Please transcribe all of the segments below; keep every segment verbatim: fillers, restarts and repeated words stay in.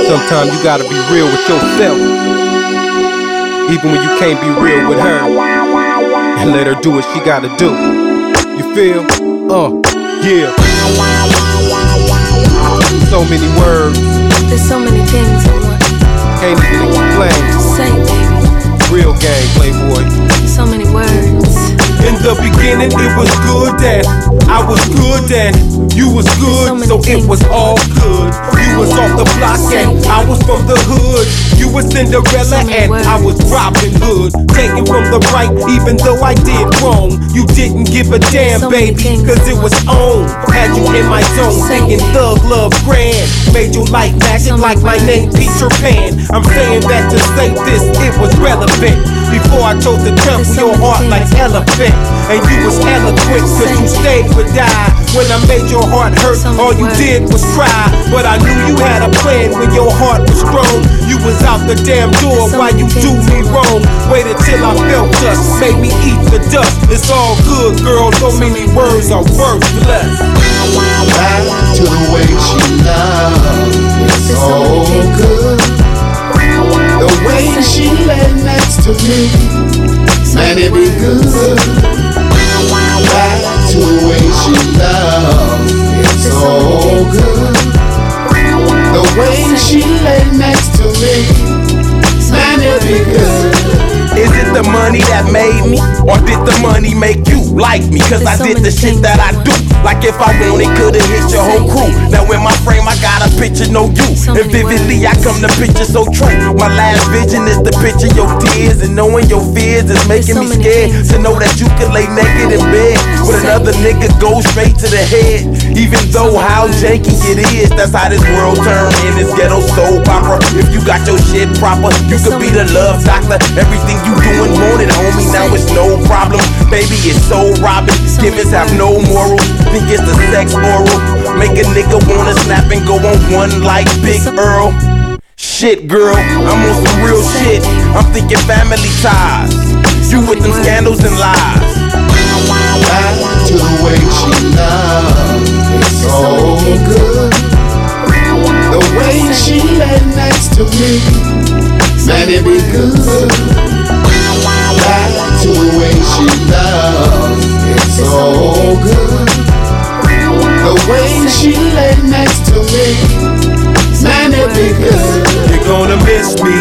Sometimes you gotta be real with yourself, even when you can't be real with her, and let her do what she gotta do. You feel? Uh, yeah. So many words, there's so many things I want. Can't even explain. Say, baby. Real game, Playboy. So many words. In the beginning it was good and I was good and you was good, so it was all good. You was off the block and I was from the hood. You was Cinderella and I was Robin Hood. Taken from the right even though I did wrong. You didn't give a damn, baby, cause it was on. Had you in my zone singing Thug Love Grand. Made you like magic like my name Peter Pan. I'm saying that to say this, it was relevant. Before I chose to jump your heart like elephant. And you was eloquent cause you stayed or died. When I made your heart hurt, all you did was cry. But I knew you had a plan when your heart was strong. You was out the damn door while you do me wrong. Waited till I felt dust, made me eat the dust. It's all good, girl, so many words are worthless. Back to the way she loved, it's so good. The way she lay next to me, man, it be good. Back to the way she loves, it's so good. The way she lay next to me, man, it be good. Is it the money that made me, or did the money make you like me? Cause I did the shit that I do. Like if I wanted, could've hit your whole crew. Now in my frame I got a picture, no you. And vividly I come to picture so true. My last vision is to picture your tears, and knowing your fears is making me scared. To know that you can lay naked in bed with another nigga, go straight to the head. Even though how janky it is, that's how this world turn in this ghetto soap opera. If you got your shit proper, you could be the love doctor. Everything you doing wanted, homie, now it's no problem. Baby, it's so robbing. Givers have no morals. Think it's the sex oral. Make a nigga wanna snap and go on one like Big Earl. Shit, girl, I'm on some real shit. I'm thinking family ties. You with them scandals and lies. Back to the way she loves, it's so good. The way she lay next to me, man, it be good. Back to the way she loves, it's so good. The way she lay next to me, man, it be good. You're gonna miss me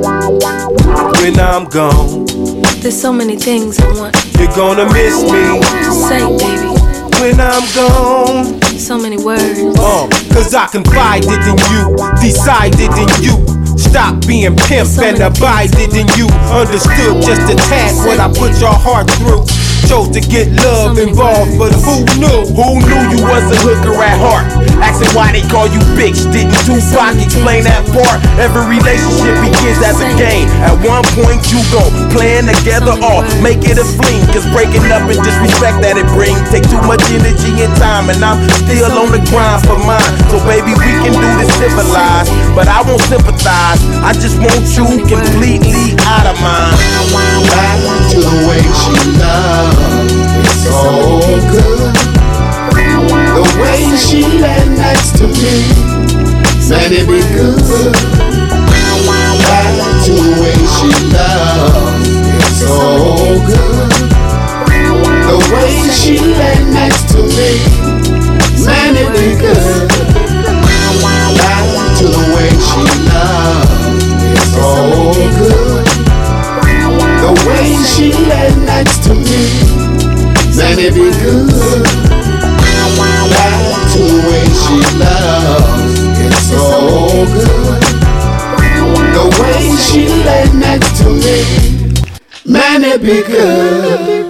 when I'm gone. There's so many things I want. You're gonna miss me, say, baby, when I'm gone. So many words. Uh, cause I confided in you, decided in you. Stop being pimp and abided in you. Understood just a tad what I put your heart through. Chose to get love involved, but who knew? Who knew you was a hooker at heart? Asking why they call you bitch. Didn't Tupac explain that part? Every relationship begins as a game. At one point you gon' plan together or make it a fling. Cause breaking up and disrespect that it brings take too much energy and time. And I'm still on the grind for mine. So baby, we can do this civilized, but I won't sympathize. I just want you completely out of mine. Back to the way she loves, it's so good. The way she lay next to me, man, it be good. Back to the way she loves, it's so good. The way she lay next to me, man, it be good. Back to the way she loves, it's so good. The way she lay next to me, man, it be good. Back to the way she loves, it's so good. The way she lay next to me, man, it be good.